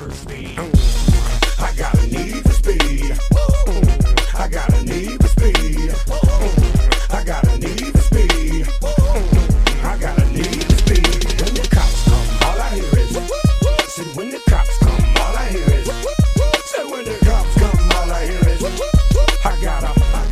speed. I got a need for speed. I got a need for speed. I got a need for speed. I got a need for speed. When the cops come, all I hear is. Said when the cops come, all I hear is. Said when the cops come, all I hear is. I gotta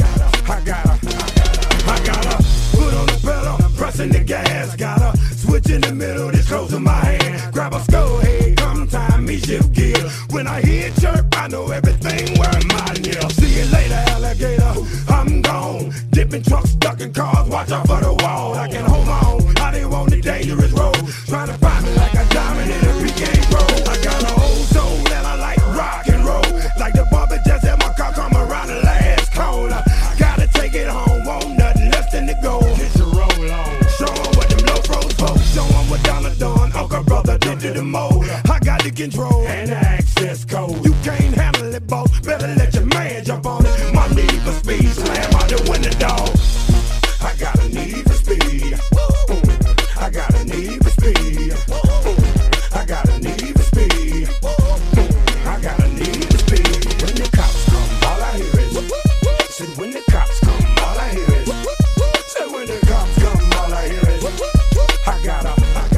put on the pedal, pressing the gas. Gotta switch in the middle, this close in my hand. Grab a skull head, come time me shift gear. When I hear chirp, I know everything where mine is. See you later, alligator, I'm gone. Dipping trucks, ducking cars, watch out for the wall. I can hold on, I didn't want the dangerous road. Trying to find me like a diamond in a PK road. I got an old soul and I like rock and roll. Like the bumper just had my car come around the last corner. Gotta take it home, won't nothing less than the goal. Get your roll on. Show 'em what them low pros folks. Show 'em what Donna Dawn, Uncle Brother did to the mold. I got the control and the access code. You can't handle it, boss. Better let your man jump on it. My need for speed, slam out the window, dog. I got a need for speed. I got a need for speed. I got a need for speed. I got a need for speed. When the cops come, all I hear is. Said when the cops come, all I hear is. Said when the cops come, all I hear is. I gotta.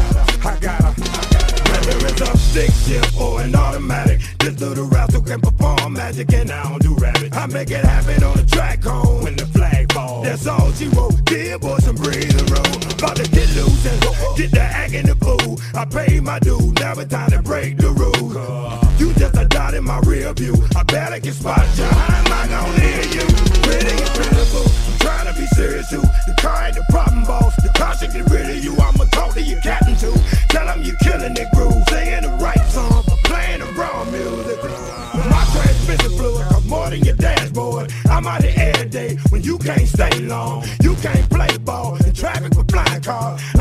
Whether it's a stick shift or an automatic, this little rascal can perform magic and I don't do rabbit. I make it happen on the track home when the flag falls. That's all she wrote. Give boy some breathing room. About to get loose and get the act in the fool. I paid my due, now it's time to break the rules. You just a dot in my rear view. I bet I can spot you. How am I gonna hear you? Pretty and pitiful. I'm trying to be serious too. The car ain't the problem, boss. The car should get rid of you. I'ma talk to your captain too. Tell him you killing it groove. Saying the right song, playing the wrong music. My transmission fluid costs more than your dashboard. I'm out here every day when you can't stay long. You can't play ball in traffic with flying cars.